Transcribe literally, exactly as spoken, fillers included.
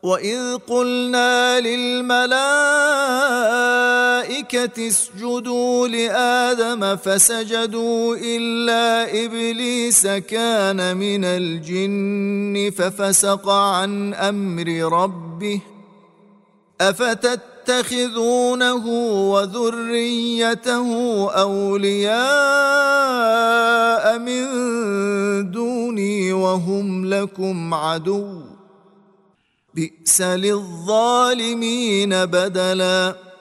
وإذ قلنا للملائكة اسجدوا لآدم فسجدوا إلا إبليس كان من الجن ففسق عن أمر ربه أفتتخذونه وذريته أولياء من دوني وهم لكم عدو بئس للظالمين بدلا.